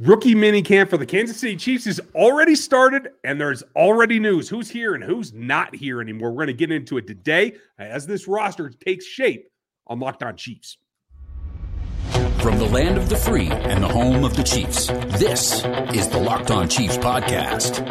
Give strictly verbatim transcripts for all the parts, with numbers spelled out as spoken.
Rookie mini camp for the Kansas City Chiefs is already started, and there's already news who's here and who's not here anymore. We're going to get into it today as this roster takes shape on Locked On Chiefs. From the land of the free and the home of the Chiefs, this is the Locked On Chiefs podcast.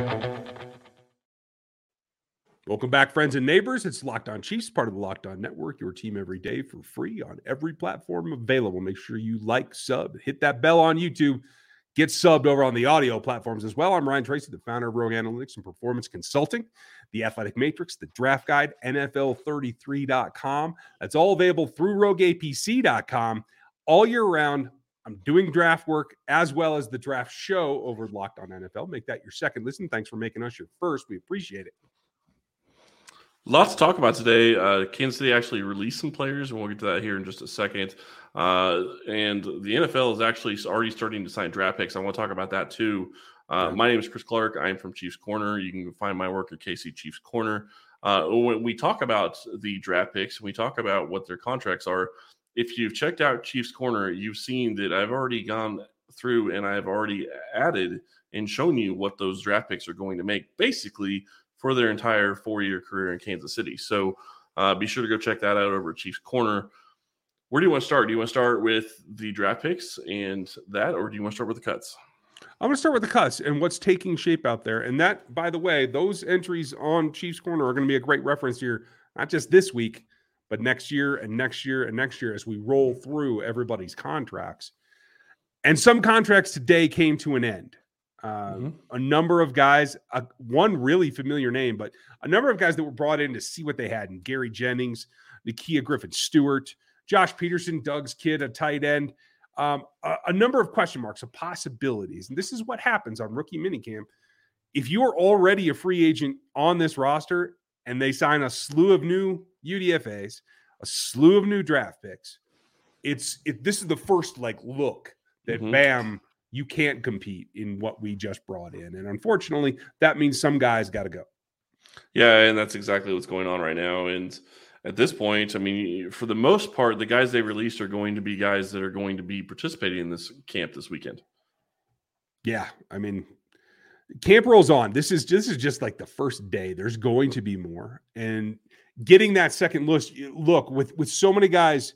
Welcome back, friends and neighbors. It's Locked On Chiefs, part of the Locked On Network, your team every day for free on every platform available. Make sure you like, sub, hit that bell on YouTube. Get subbed over on the audio platforms as well. I'm Ryan Tracy, the founder of Rogue Analytics and Performance Consulting, The Athletic Matrix, The Draft Guide, N F L thirty-three dot com. That's all available through rogue A P C dot com all year round. I'm doing draft work as well as the draft show over at Locked On N F L. Make that your second listen. Thanks for making us your first. We appreciate it. Lots to talk about today. Uh, Kansas City actually released some players, and we'll get to that here in just a second. Uh, and the N F L is actually already starting to sign draft picks. I want to talk about that too. Uh, yeah. My name is Chris Clark. I'm from Chiefs Corner. You can find my work at K C Chiefs Corner. Uh, when we talk about the draft picks, and we talk about what their contracts are, if you've checked out Chiefs Corner, you've seen that I've already gone through and I've already added and shown you what those draft picks are going to make, basically for their entire four-year career in Kansas City. So uh, be sure to go check that out over at Chiefs Corner. Where do you want to start? Do you want to start with the draft picks and that, or do you want to start with the cuts? I'm going to start with the cuts and what's taking shape out there. And that, by the way, those entries on Chiefs Corner are going to be a great reference here, not just this week, but next year and next year and next year as we roll through everybody's contracts. And some contracts today came to an end. Uh, mm-hmm. A number of guys, uh, one really familiar name, but a number of guys that were brought in to see what they had. And Gary Jennings, Nakia Griffin-Stewart, Josh Peterson, Doug's kid, a tight end, um, a, a number of question marks, of possibilities. And this is what happens on rookie minicamp. If you are already a free agent on this roster and they sign a slew of new U D F As, a slew of new draft picks, it's it, this is the first like look that mm-hmm. bam, you can't compete in what we just brought in. And unfortunately, that means some guys got to go. Yeah, and that's exactly what's going on right now. And at this point, I mean, for the most part, the guys they released are going to be guys that are going to be participating in this camp this weekend. Yeah, I mean, camp rolls on. This is this is just like the first day. There's going to be more. And getting that second look, look with, with so many guys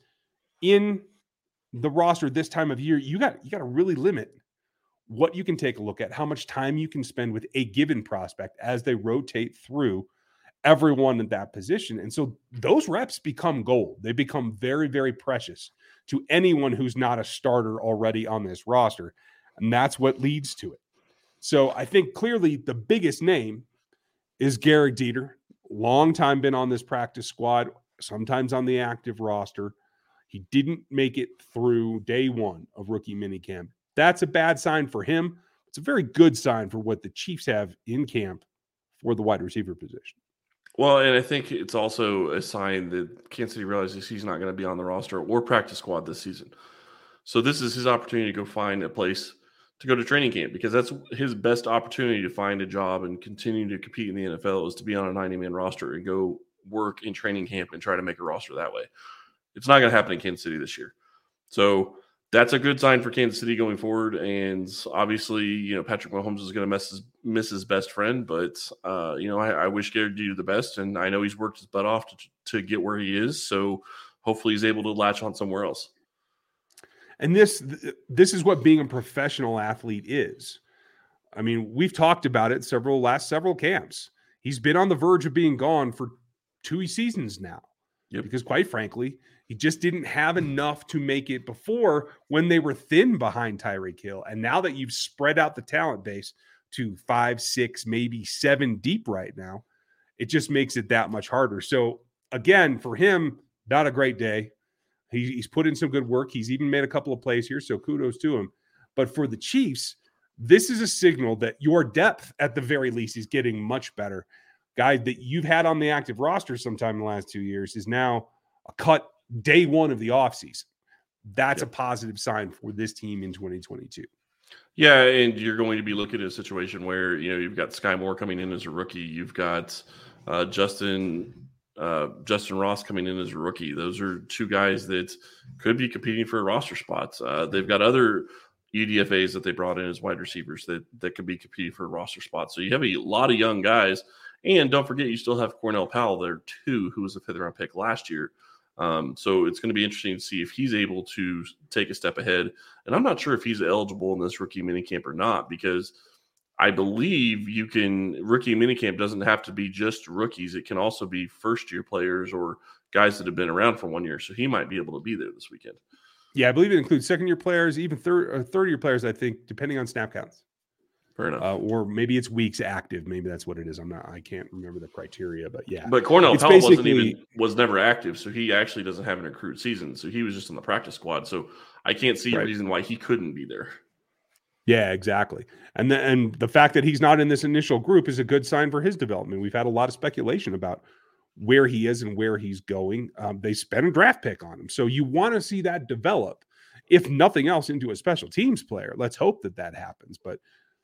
in the roster this time of year, you got you got to really limit what you can take a look at, how much time you can spend with a given prospect as they rotate through everyone in that position. And so those reps become gold. They become very, very precious to anyone who's not a starter already on this roster. And that's what leads to it. So I think clearly the biggest name is Gehrig Dieter. Long time been on this practice squad, sometimes on the active roster. He didn't make it through day one of rookie minicamp. That's a bad sign for him. It's a very good sign for what the Chiefs have in camp for the wide receiver position. Well, and I think it's also a sign that Kansas City realizes he's not going to be on the roster or practice squad this season. So this is his opportunity to go find a place to go to training camp, because that's his best opportunity to find a job and continue to compete in the N F L is to be on a ninety-man roster and go work in training camp and try to make a roster that way. It's not going to happen in Kansas City this year. So that's a good sign for Kansas City going forward. And obviously, you know, Patrick Mahomes is going to miss his, miss his best friend. But, uh, you know, I, I wish Gehrig Dieter the best. And I know he's worked his butt off to, to get where he is. So hopefully he's able to latch on somewhere else. And this this is what being a professional athlete is. I mean, we've talked about it several last several camps. He's been on the verge of being gone for two seasons now. Yep. Because quite frankly, he just didn't have enough to make it before when they were thin behind Tyreek Hill. And now that you've spread out the talent base to five, six, maybe seven deep right now, it just makes it that much harder. So again, for him, not a great day. He, he's put in some good work. He's even made a couple of plays here, so kudos to him. But for the Chiefs, this is a signal that your depth, at the very least, is getting much better. Guy that you've had on the active roster sometime in the last two years is now a cut day one of the offseason. That's yep. a positive sign for this team in twenty twenty-two. Yeah, and you're going to be looking at a situation where, you know, you've got Sky Moore coming in as a rookie. You've got uh, Justin uh, Justin Ross coming in as a rookie. Those are two guys that could be competing for roster spots. Uh, they've got other U D F As that they brought in as wide receivers that, that could be competing for a roster spot. So you have a lot of young guys. And don't forget, you still have Cornell Powell there too, who was a fifth round pick last year. Um, so it's going to be interesting to see if he's able to take a step ahead. And I'm not sure if he's eligible in this rookie minicamp or not, because I believe you can, rookie minicamp doesn't have to be just rookies. It can also be first year players or guys that have been around for one year. So he might be able to be there this weekend. Yeah, I believe it includes second year players, even third or third year players, I think, depending on snap counts. Fair enough. Uh, or maybe it's weeks active. Maybe that's what it is. I'm not, I can't remember the criteria, but yeah. But Cornell It's Powell wasn't basically- even, was never active. So he actually doesn't have an accrued season. So he was just on the practice squad. So I can't see Right. a reason why he couldn't be there. Yeah, exactly. And the, and the fact that he's not in this initial group is a good sign for his development. We've had a lot of speculation about where he is and where he's going. Um, they spent a draft pick on him. So you want to see that develop, if nothing else, into a special teams player. Let's hope that that happens. But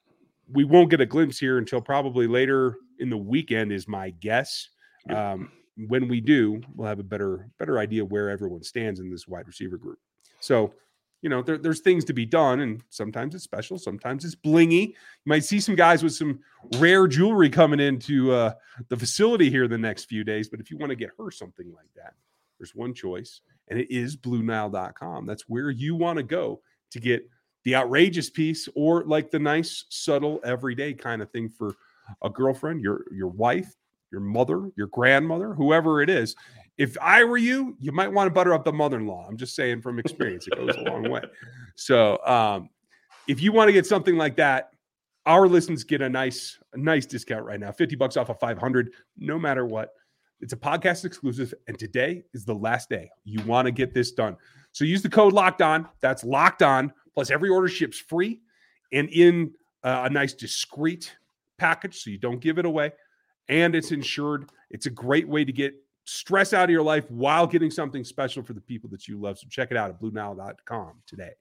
we won't get a glimpse here until probably later in the weekend is my guess. Um, when we do, we'll have a better better idea where everyone stands in this wide receiver group. So, you know, there, there's things to be done, and sometimes it's special, sometimes it's blingy. You might see some guys with some rare jewelry coming into uh, the facility here the next few days. But if you want to get her something like that, there's one choice, and it is Blue Nile dot com. That's where you want to go to get the outrageous piece, or like the nice, subtle, everyday kind of thing for a girlfriend, your your wife, your mother, your grandmother, whoever it is. If I were you, you might want to butter up the mother-in-law. I'm just saying from experience, it goes a long way. So um, if you want to get something like that, our listeners get a nice, a nice discount right now, fifty bucks off of five hundred, no matter what. It's a podcast exclusive, and today is the last day. You want to get this done. So use the code Locked On. That's Locked On. Plus, every order ships free and in uh, a nice, discreet package, so you don't give it away. And it's insured. It's a great way to get stress out of your life while getting something special for the people that you love. So check it out at Blue Nile dot com today.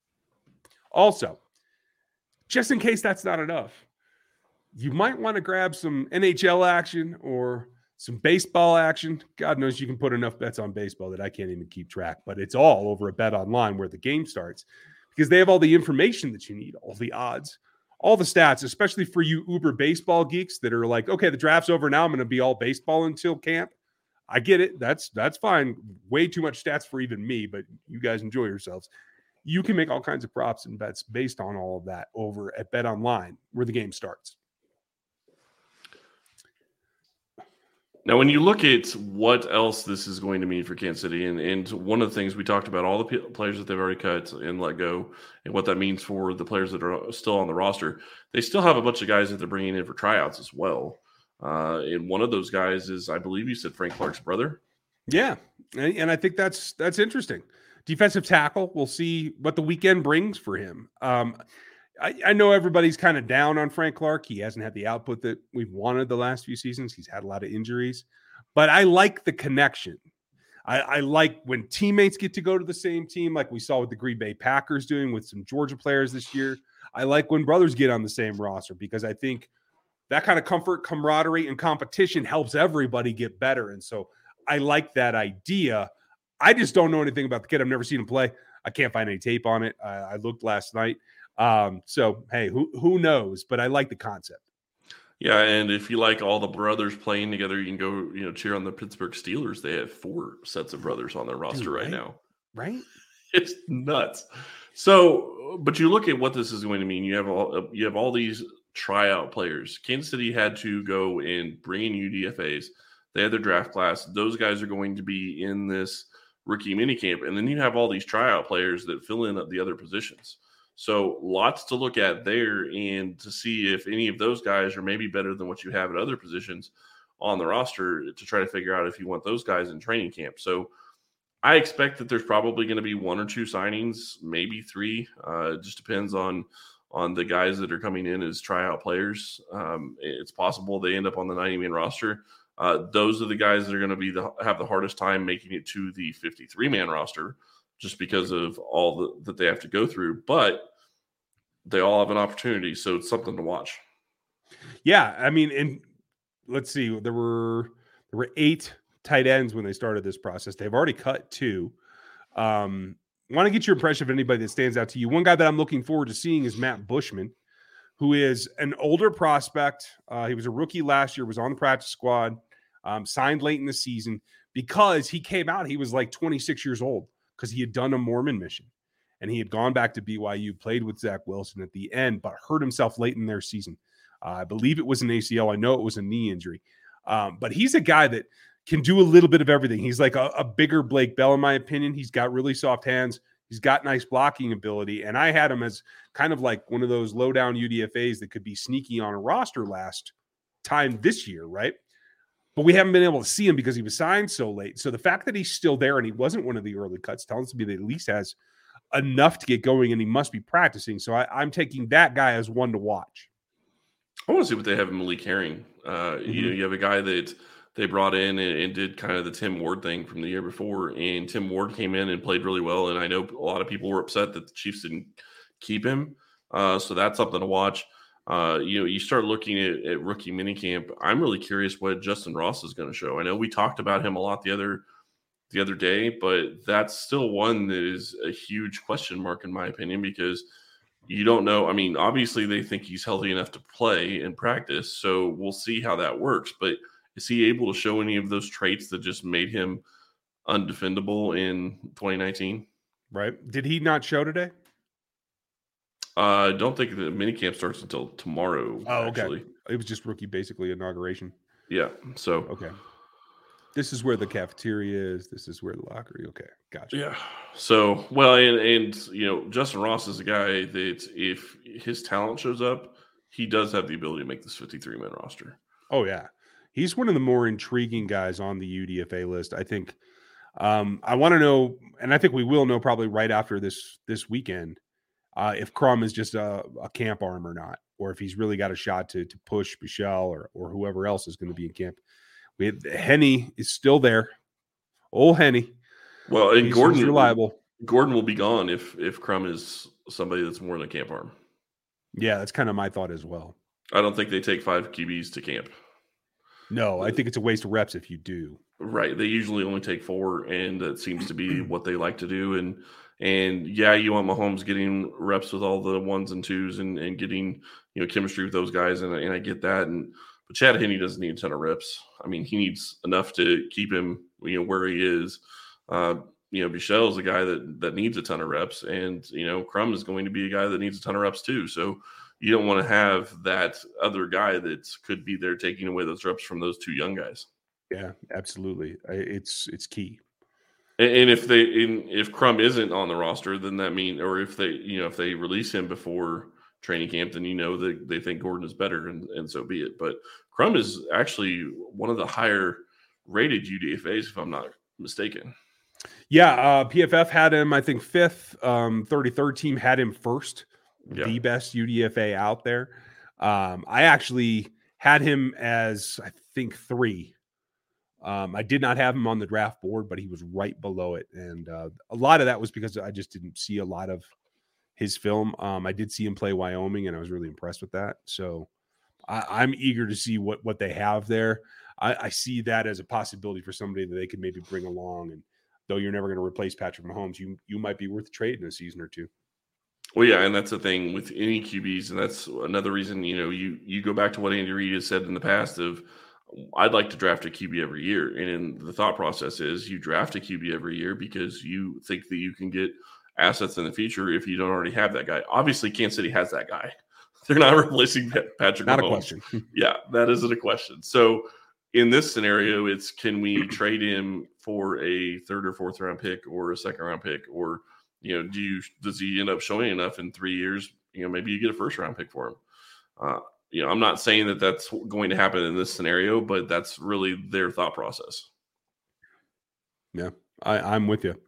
Also, just in case that's not enough, you might want to grab some N H L action or some baseball action. God knows you can put enough bets on baseball that I can't even keep track, but it's all over at Bet Online where the game starts, because they have all the information that you need, all the odds, all the stats, especially for you Uber baseball geeks that are like, okay, the draft's over now, I'm going to be all baseball until camp. I get it. That's that's fine. Way too much stats for even me, but you guys enjoy yourselves. You can make all kinds of props and bets based on all of that over at Bet Online where the game starts. Now, when you look at what else this is going to mean for Kansas City, and, and one of the things we talked about, all the p- players that they've already cut and let go, and what that means for the players that are still on the roster, they still have a bunch of guys that they're bringing in for tryouts as well. Uh, and one of those guys is, I believe you said Frank Clark's brother. Yeah, and, and I think that's that's interesting. Defensive tackle. We'll see what the weekend brings for him. Um, I, I know everybody's kind of down on Frank Clark. He hasn't had the output that we've wanted the last few seasons. He's had a lot of injuries, but I like the connection. I, I like when teammates get to go to the same team, like we saw with the Green Bay Packers doing with some Georgia players this year. I like when brothers get on the same roster, because I think that kind of comfort, camaraderie, and competition helps everybody get better. And so I like that idea. I just don't know anything about the kid. I've never seen him play. I can't find any tape on it. I, I looked last night. Um, so, hey, who who knows? But I like the concept. Yeah, and if you like all the brothers playing together, you can go, you know, cheer on the Pittsburgh Steelers. They have four sets of brothers on their roster Dude, right, right now. Right? It's nuts. So, but you look at what this is going to mean. You have all you have all these tryout players. Kansas City had to go and bring in U D F As. They had their draft class. Those guys are going to be in this rookie minicamp, and then you have all these tryout players that fill in at the other positions. So lots to look at there, and to see if any of those guys are maybe better than what you have at other positions on the roster, to try to figure out if you want those guys in training camp. So I expect that there's probably going to be one or two signings, maybe three. Uh, it just depends on on the guys that are coming in as tryout players. Um, it's possible they end up on the ninety-man roster. Uh, those are the guys that are going to be the, have the hardest time making it to the fifty-three-man roster, just because of all the, that they have to go through. But they all have an opportunity, so it's something to watch. Yeah, I mean, and let's see, there were there were eight tight ends when they started this process. They've already cut two. Um, want to get your impression of anybody that stands out to you. One guy that I'm looking forward to seeing is Matt Bushman, who is an older prospect. Uh, he was a rookie last year, was on the practice squad, um, signed late in the season because he came out, he was like twenty-six years old because he had done a Mormon mission. And he had gone back to B Y U, played with Zach Wilson at the end, but hurt himself late in their season. Uh, I believe it was an A C L. I know it was a knee injury. Um, but he's a guy that can do a little bit of everything. He's like a, a bigger Blake Bell, in my opinion. He's got really soft hands. He's got nice blocking ability. And I had him as kind of like one of those low-down U D F As that could be sneaky on a roster last time this year, right? But we haven't been able to see him because he was signed so late. So the fact that he's still there and he wasn't one of the early cuts tells me that at least has enough to get going, and he must be practicing. So I, I'm taking that guy as one to watch. I want to see what they have in Malik Herring. Uh, Mm-hmm. You know, you have a guy that they brought in and, and did kind of the Tim Ward thing from the year before, and Tim Ward came in and played really well. And I know a lot of people were upset that the Chiefs didn't keep him. Uh, so that's something to watch. Uh, you know, you start looking at, at rookie minicamp. I'm really curious what Justin Ross is going to show. I know we talked about him a lot the other the other day, but that's still one that is a huge question mark in my opinion, because you don't know. I mean, obviously they think he's healthy enough to play and practice, so we'll see how that works. But is he able to show any of those traits that just made him undefendable in twenty nineteen? Right. Did he not show today? Uh, I don't think the minicamp starts until tomorrow. Oh, okay. Actually. It was just rookie, basically inauguration. Yeah. So Okay. This is where the cafeteria is. This is where the locker room. Okay, gotcha. yeah. So well, and and you know, Justin Ross is a guy that if his talent shows up, he does have the ability to make this fifty-three man roster. Oh yeah, he's one of the more intriguing guys on the U D F A list. I think. Um, I want to know, and I think we will know probably right after this this weekend, uh, if Crum is just a, a camp arm or not, or if he's really got a shot to to push Michelle or or whoever else is going to be in camp. We had, Henny is still there. Old Henny. Well, and He's Gordon reliable. Gordon will be gone if if Crum is somebody that's more than a camp arm. Yeah, that's kind of my thought as well. I don't think they take five Q Bs to camp. No, I think it's a waste of reps if you do. Right. They usually only take four, and that seems to be what they like to do. And and yeah, you want Mahomes getting reps with all the ones and twos and, and getting, you know, chemistry with those guys, and, and I get that. And but Chad Henne doesn't need a ton of reps. I mean, he needs enough to keep him, you know, where he is. Uh, you know, Bichelle is a guy that that needs a ton of reps, and you know, Crum is going to be a guy that needs a ton of reps too. So you don't want to have that other guy that could be there taking away those reps from those two young guys. Yeah, absolutely. It's it's key. And, and if they, in, if Crum isn't on the roster, then that means, or if they, you know, if they release him before training camp, then you know that they think Gordon is better, and, and so be it. But Crum is actually one of the higher rated U D F As, if I'm not mistaken. Yeah, uh, P F F had him, I think, fifth. Um, thirty-third team had him first, Yeah. the best U D F A out there. Um, I actually had him as, I think, three. Um, I did not have him on the draft board, but he was right below it. And uh, a lot of that was because I just didn't see a lot of his film. Um, I did see him play Wyoming, and I was really impressed with that. So I, I'm eager to see what, what they have there. I, I see that as a possibility for somebody that they could maybe bring along. And though you're never going to replace Patrick Mahomes, you you might be worth trading a season or two. Well, yeah, and that's the thing with any Q Bs, and that's another reason, you know, you you go back to what Andy Reid has said in the past of, I'd like to draft a Q B every year. And the thought process is you draft a Q B every year because you think that you can get assets in the future if you don't already have that guy. Obviously, Kansas City has that guy. They're not replacing Patrick Not Mahomes. a question. Yeah, that isn't a question. So in this scenario, it's can we trade him for a third or fourth round pick or a second round pick, or you know, do you does he end up showing enough in three years? You know, maybe you get a first round pick for him. Uh, you know, I'm not saying that that's going to happen in this scenario, but that's really their thought process. Yeah, I, I'm with you.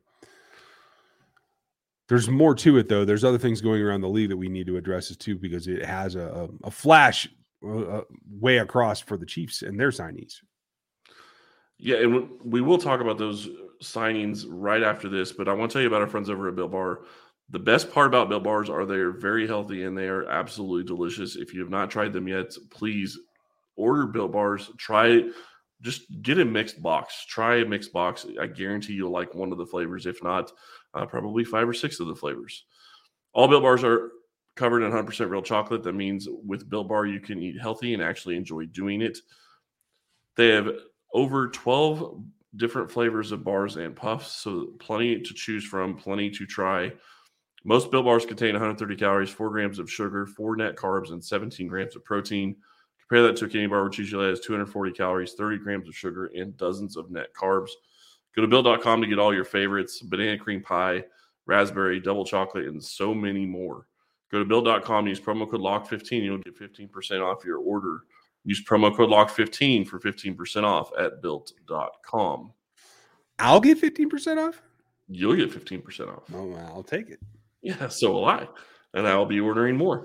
There's more to it, though. There's other things going around the league that we need to address as too, because it has a, a flash uh, way across for the Chiefs and their signees. Yeah, and we will talk about those signings right after this, but I want to tell you about our friends over at Built Bar. The best part about Built Bars are they're very healthy and they are absolutely delicious. If you have not tried them yet, please order Built Bars. Try it. Just get a mixed box. Try a mixed box. I guarantee you'll like one of the flavors. If not, uh, probably five or six of the flavors. All Built Bars are covered in one hundred percent real chocolate. That means with Built Bar, you can eat healthy and actually enjoy doing it. They have over twelve different flavors of bars and puffs, so plenty to choose from, plenty to try. Most Built Bars contain one hundred thirty calories, four grams of sugar, four net carbs, and seventeen grams of protein. Compare that to a candy bar, which usually has two hundred forty calories, thirty grams of sugar, and dozens of net carbs. Go to built dot com to get all your favorites: banana cream pie, raspberry, double chocolate, and so many more. Go to built dot com, use promo code lock fifteen, you'll get fifteen percent off your order. Use promo code lock fifteen for fifteen percent off at built dot com. I'll get fifteen percent off? You'll get fifteen percent off. Oh, I'll take it. Yeah, so will I. And I'll be ordering more.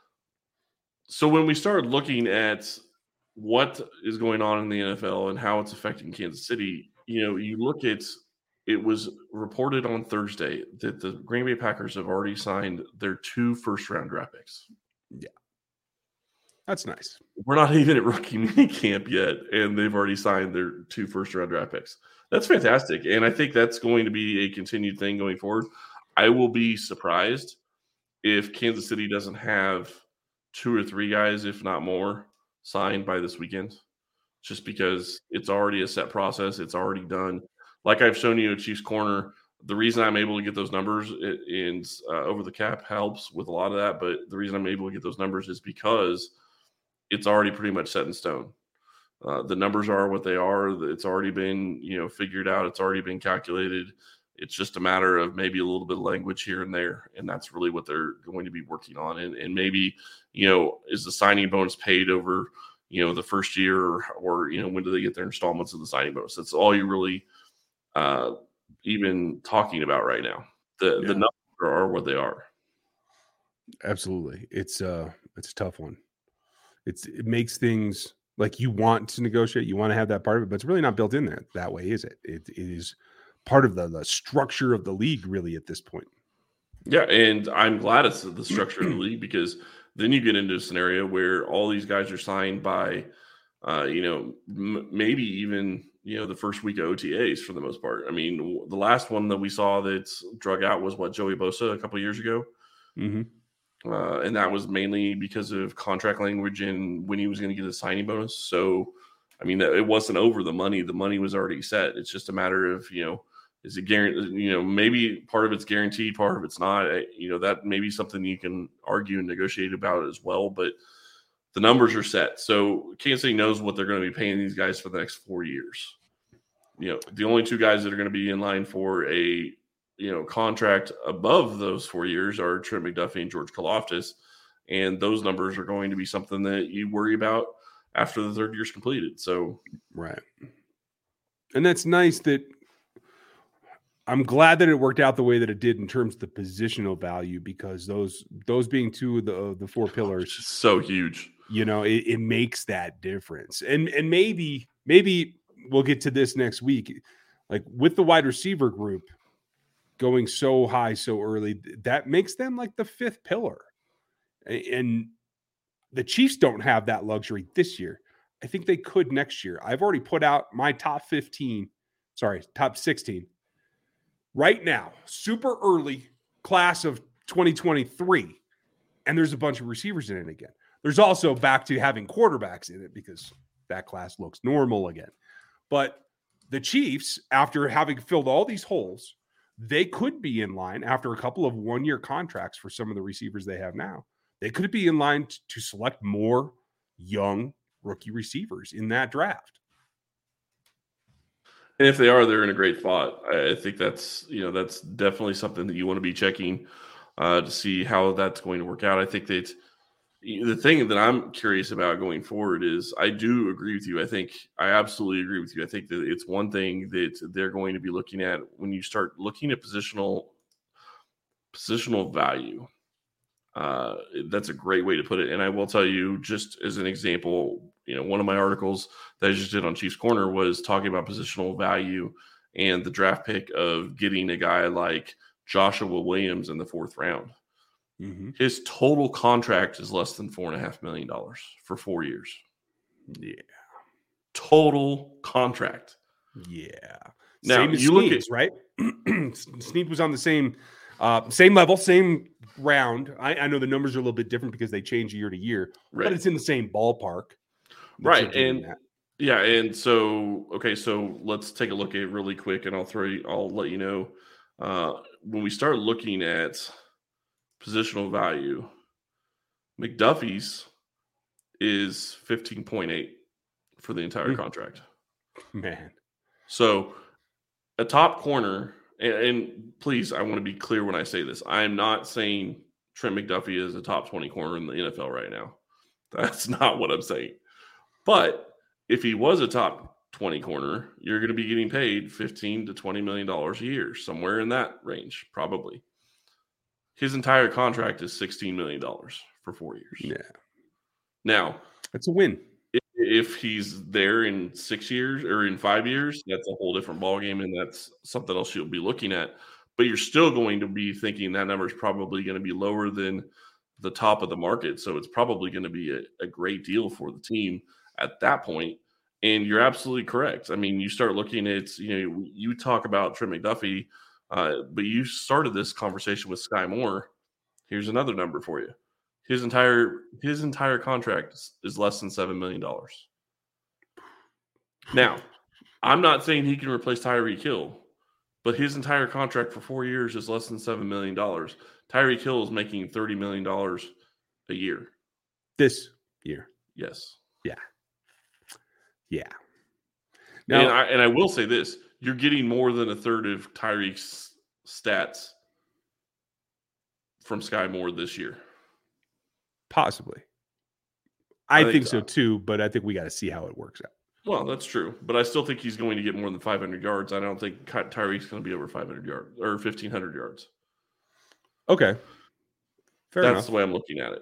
So when we started looking at what is going on in the N F L and how it's affecting Kansas City, you know, you look at, it was reported on Thursday that the Green Bay Packers have already signed their two first-round draft picks. Yeah. That's nice. We're not even at rookie minicamp yet, and they've already signed their two first-round draft picks. That's fantastic, and I think that's going to be a continued thing going forward. I will be surprised if Kansas City doesn't have two or three guys, if not more, signed by this weekend, just because it's already a set process. It's already done. Like I've shown you at Chiefs Corner, the reason I'm able to get those numbers in uh, over the cap helps with a lot of that, but the reason I'm able to get those numbers is because it's already pretty much set in stone. Uh, the numbers are what they are. It's already been, you know, figured out. It's already been calculated. It's just a matter of maybe a little bit of language here and there, and that's really what they're going to be working on. And, and maybe, you know, is the signing bonus paid over, you know, the first year, or, or you know, when do they get their installments of the signing bonus? That's all you really uh, even talking about right now. The Yeah. the numbers are what they are. Absolutely. It's uh it's a tough one. It's it makes things like you want to negotiate, you want to have that part of it, but it's really not built in there that way, is it? It, it is part of the, the structure of the league, really, at this point. Yeah, and I'm glad it's the structure of the league, because then you get into a scenario where all these guys are signed by, uh, you know, m- maybe even, you know, the first week of O T As for the most part. I mean, w- the last one that we saw that's drug out was what, Joey Bosa a couple of years ago. Mm-hmm. Uh, and that was mainly because of contract language and when he was going to get a signing bonus. So, I mean, it wasn't over the money. The money was already set. It's just a matter of, you know, is it guaranteed? You know, maybe part of it's guaranteed, part of it's not. You know, that may be something you can argue and negotiate about as well. But the numbers are set, so Kansas City knows what they're going to be paying these guys for the next four years. You know, the only two guys that are going to be in line for a you know contract above those four years are Trent McDuffie and George Karlaftis, and those numbers are going to be something that you worry about after the third year's completed. So, right, and that's nice that. I'm glad that it worked out the way that it did in terms of the positional value, because those those being two of the the four pillars, so huge. You know, it, it makes that difference. And and maybe maybe we'll get to this next week, like with the wide receiver group going so high so early, that makes them like the fifth pillar. And the Chiefs don't have that luxury this year. I think they could next year. I've already put out my top fifteen, sorry, top sixteen. Right now, super early class of twenty twenty-three, and there's a bunch of receivers in it again. There's also back to having quarterbacks in it because that class looks normal again. But the Chiefs, after having filled all these holes, they could be in line after a couple of one-year contracts for some of the receivers they have now. They could be in line t- to select more young rookie receivers in that draft. And if they are, they're in a great spot. I think that's, you know, that's definitely something that you want to be checking uh, to see how that's going to work out. I think that the thing that I'm curious about going forward is I do agree with you. I think I absolutely agree with you. I think that it's one thing that they're going to be looking at when you start looking at positional positional value. Uh, that's a great way to put it. And I will tell you, just as an example, you know, one of my articles that I just did on Chiefs Corner was talking about positional value and the draft pick of getting a guy like Joshua Williams in the fourth round. Mm-hmm. His total contract is less than four and a half million dollars for four years. Yeah. Total contract. Yeah. Now, same as you look Snead's, at right? Snead was on the same uh, same level, same round. I, I know the numbers are a little bit different because they change year to year, right. but it's in the same ballpark. Right. And that. yeah, and so okay, so let's take a look at it really quick, and I'll throw you, I'll let you know. Uh, when we start looking at positional value, McDuffie's is fifteen point eight for the entire mm. contract. Man. So a top corner, and, and please, I want to be clear when I say this. I am not saying Trent McDuffie is a top twenty corner in the N F L right now. That's not what I'm saying. But if he was a top twenty corner, you're going to be getting paid fifteen to twenty million dollars a year, somewhere in that range, probably. His entire contract is sixteen million dollars for four years. Yeah. Now, that's a win. If, if he's there in six years or in five years, that's a whole different ballgame, and that's something else you'll be looking at. But you're still going to be thinking that number is probably going to be lower than the top of the market. So it's probably going to be a, a great deal for the team at that point. And you're absolutely correct. I mean, you start looking at, you know, you talk about Trent McDuffie, uh, but you started this conversation with Sky Moore. Here's another number for you. His entire his entire contract is, is less than seven million dollars. Now, I'm not saying he can replace Tyreek Hill, but his entire contract for four years is less than seven million dollars. Tyreek Hill is making thirty million dollars a year. This year. Yes. Yeah. Yeah. Now, and I, and I will say this. You're getting more than a third of Tyreek's stats from Sky Moore this year. Possibly. I, I think, think so. so too, but I think we got to see how it works out. Well, that's true. But I still think he's going to get more than five hundred yards. I don't think Tyreek's going to be over five hundred yards or fifteen hundred yards. Okay. Fair that's enough. the way I'm looking at it.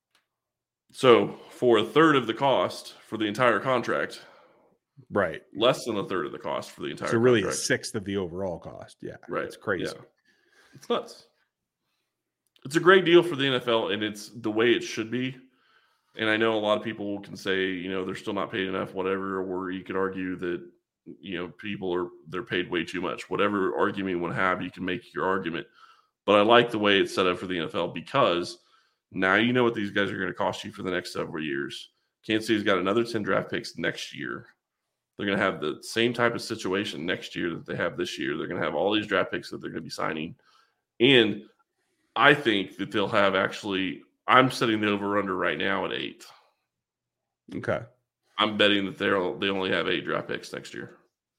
So for a third of the cost for the entire contract, right? Less than a third of the cost for the entire So really contract. a sixth of the overall cost. Yeah. Right. It's crazy. Yeah. It's nuts. It's a great deal for the N F L, and it's the way it should be. And I know a lot of people can say, you know, they're still not paid enough, whatever, or you could argue that, you know, people are, they're paid way too much. Whatever argument you want to have, you can make your argument. But I like the way it's set up for the N F L because now you know what these guys are going to cost you for the next several years. Kansas City's got another ten draft picks next year. They're going to have the same type of situation next year that they have this year. They're going to have all these draft picks that they're going to be signing. And I think that they'll have actually, I'm setting the over-under right now at eight. Okay. I'm betting that they'll they only have eight draft picks next year.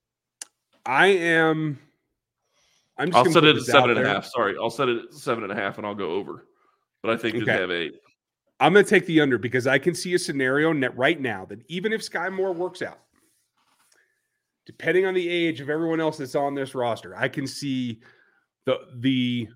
I am. I'm just I'll set it at seven and a half. Sorry, I'll set it at seven and a half, and I'll go over. But I think okay. they have eight. I'm going to take the under because I can see a scenario net right now that even if Sky Moore works out, depending on the age of everyone else that's on this roster, I can see the the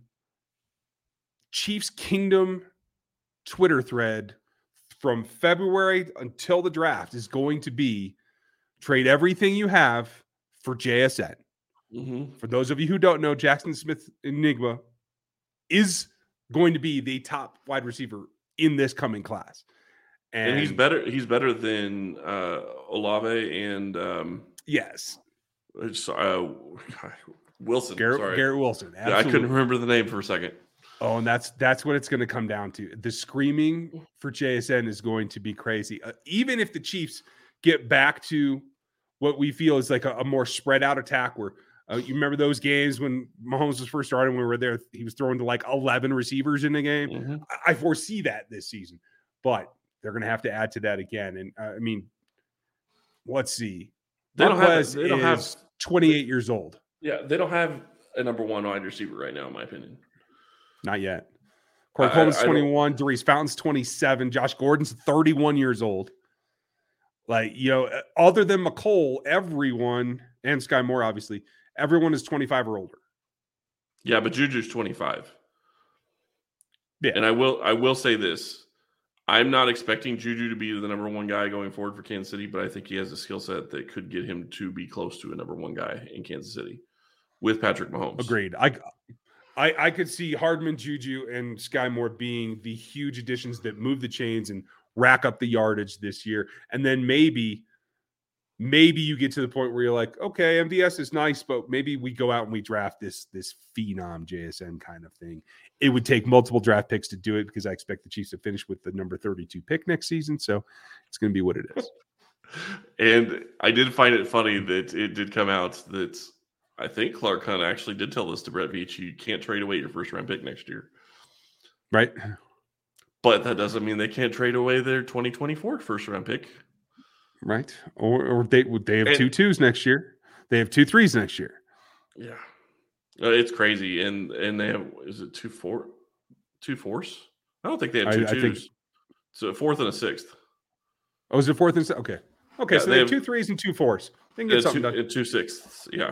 Chiefs Kingdom Twitter thread from February until the draft is going to be trade everything you have for J S N. Mm-hmm. For those of you who don't know, Jackson Smith Enigma is going to be the top wide receiver in this coming class. And, and he's better. He's better than uh, Olave and um, yes, uh, Wilson. Garrett, sorry. Garrett Wilson. Yeah, I couldn't remember the name for a second. Oh, and that's that's what it's going to come down to. The screaming for J S N is going to be crazy. Uh, even if the Chiefs get back to what we feel is like a, a more spread out attack where uh, you remember those games when Mahomes was first starting, when we were there, he was throwing to like eleven receivers in a game. Mm-hmm. I, I foresee that this season, but they're going to have to add to that again. And uh, I mean, let's see. They don't have, they don't have twenty-eight years old. Yeah, they don't have a number one wide receiver right now, in my opinion. Not yet. Corey Coleman's twenty-one. Darius Fountain's twenty-seven. Josh Gordon's thirty-one years old. Like, you know, other than McCole, everyone, and Sky Moore, obviously, everyone is twenty-five or older. Yeah, but Juju's twenty-five. Yeah. And I will I will say this. I'm not expecting Juju to be the number one guy going forward for Kansas City, but I think he has a skill set that could get him to be close to a number one guy in Kansas City with Patrick Mahomes. Agreed. I I, I could see Hardman, Juju, and Sky Moore being the huge additions that move the chains and rack up the yardage this year. And then maybe maybe you get to the point where you're like, okay, M V S is nice, but maybe we go out and we draft this this phenom J S N kind of thing. It would take multiple draft picks to do it because I expect the Chiefs to finish with the number thirty-two pick next season. So it's going to be what it is. And I did find it funny that it did come out that I think Clark Hunt actually did tell this to Brett Veach. You can't trade away your first round pick next year. Right. But that doesn't mean they can't trade away their twenty twenty-four first round pick. Right. Or, or they they have and, two twos next year. They have two threes next year. Yeah. Uh, it's crazy. And and they have, is it two four? Two fours? I don't think they have two I, twos. I think, so a fourth and a sixth. Oh, is it fourth and sixth? Okay. Okay, yeah, so they, they have, have two threes and two fours. They can get something two, done. And two sixths, yeah.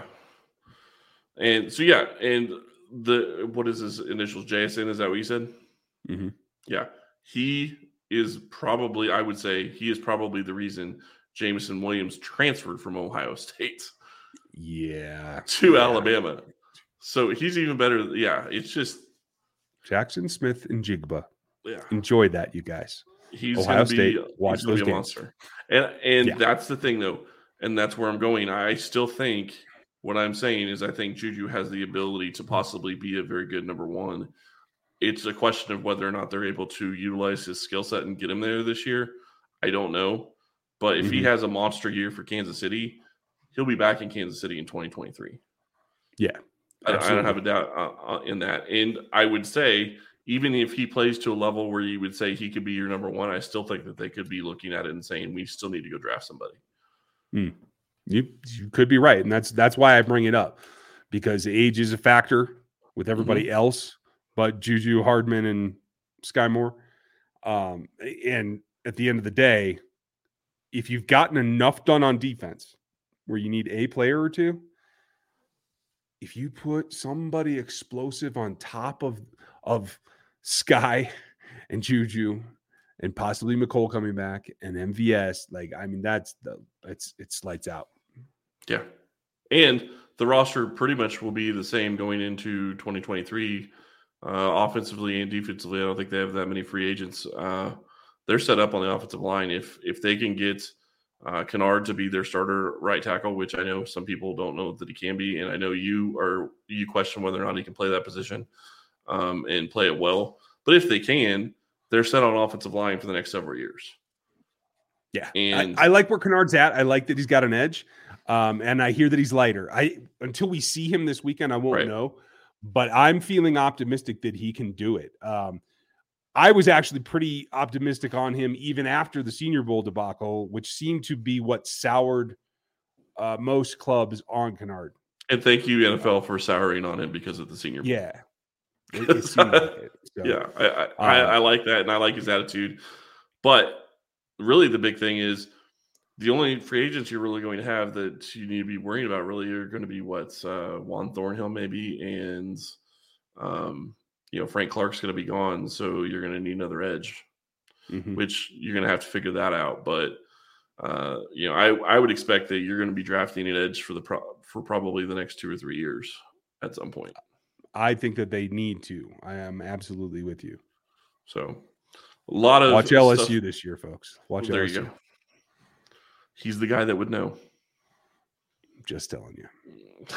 And so, yeah, and the what is his initials? J S N, is that what you said? Mm-hmm. Yeah. He is probably, I would say, he is probably the reason Jameson Williams transferred from Ohio State. Yeah. To yeah. Alabama. So he's even better. Yeah, it's just. Jackson Smith and Jigba. Yeah. Enjoy that, you guys. He's Ohio gonna be, State, watch he's those be a games. monster. And, and yeah. that's the thing, though. And that's where I'm going. I still think what I'm saying is I think Juju has the ability to possibly be a very good number one. It's a question of whether or not they're able to utilize his skill set and get him there this year. I don't know. But if mm-hmm. he has a monster year for Kansas City, he'll be back in Kansas City in twenty twenty-three. Yeah. I, I don't have a doubt uh, in that. And I would say, even if he plays to a level where you would say he could be your number one, I still think that they could be looking at it and saying, we still need to go draft somebody. Mm. You, you could be right. And that's that's why I bring it up, because age is a factor with everybody mm-hmm. else. But Juju, Hardman, and Sky Moore. Um, and at the end of the day, if you've gotten enough done on defense where you need a player or two, if you put somebody explosive on top of, of Sky and Juju and possibly McColl coming back and M V S, like, I mean, that's the it's it's lights out. Yeah. And the roster pretty much will be the same going into twenty twenty-three. Uh, offensively and defensively, I don't think they have that many free agents. Uh, they're set up on the offensive line. If if they can get uh, Kennard to be their starter right tackle, which I know some people don't know that he can be, and I know you are you question whether or not he can play that position um, and play it well. But if they can, they're set on offensive line for the next several years. Yeah, and I, I like where Kennard's at. I like that he's got an edge, um, and I hear that he's lighter. I until we see him this weekend, I won't right. know. But I'm feeling optimistic that he can do it. Um, I was actually pretty optimistic on him even after the Senior Bowl debacle, which seemed to be what soured uh, most clubs on Kennard. And thank you, N F L, for souring on him because of the Senior Bowl. Yeah. It, it seemed like it. So, yeah, I, I, I, I like that, and I like his attitude. But really the big thing is the only free agents you're really going to have that you need to be worrying about really are going to be what's uh, Juan Thornhill maybe, and um, you know Frank Clark's going to be gone, so you're going to need another edge, mm-hmm. which you're going to have to figure that out. But uh, you know, I I would expect that you're going to be drafting an edge for the pro- for probably the next two or three years at some point. I think that they need to. I am absolutely with you. So a lot of watch L S U stuff. This year, folks. Watch there L S U. You go. He's the guy that would know. Just telling you.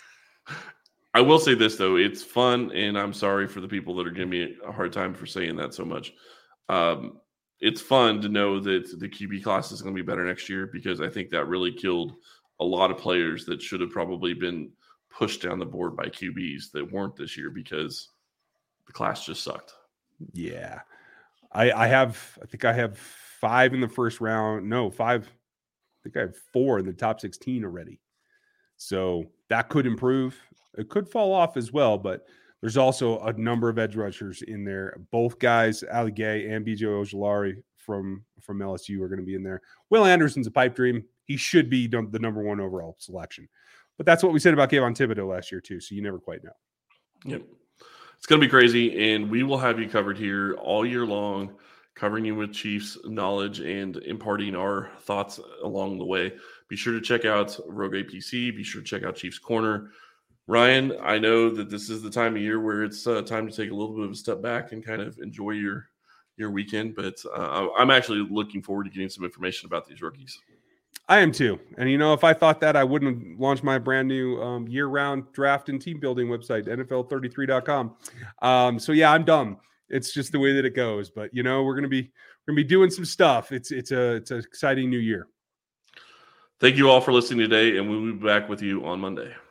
I will say this, though. It's fun, and I'm sorry for the people that are giving me a hard time for saying that so much. Um, it's fun to know that the Q B class is going to be better next year, because I think that really killed a lot of players that should have probably been pushed down the board by Q Bs that weren't this year because the class just sucked. Yeah. I, I have, I think I have five in the first round. No, five. I think I have four in the top sixteen already. So that could improve. It could fall off as well, but there's also a number of edge rushers in there. Both guys, Ali Gay and B J Ojulari from, from L S U, are going to be in there. Will Anderson's a pipe dream. He should be the number one overall selection. But that's what we said about Kayvon Thibodeau last year too, so you never quite know. Yep. It's going to be crazy, and we will have you covered here all year long, covering you with Chiefs knowledge and imparting our thoughts along the way. Be sure to check out Rogue A P C. Be sure to check out Chiefs Corner. Ryan, I know that this is the time of year where it's uh, time to take a little bit of a step back and kind of enjoy your your weekend, but uh, I'm actually looking forward to getting some information about these rookies. I am too. And, you know, if I thought that, I wouldn't have launched my brand new um, year-round draft and team building website, N F L thirty-three dot com. Um, so, yeah, I'm dumb. It's just the way that it goes. But, you know, we're going to be we're going to be doing some stuff. It's it's a it's an exciting new year. Thank you all for listening today, and we'll be back with you on Monday.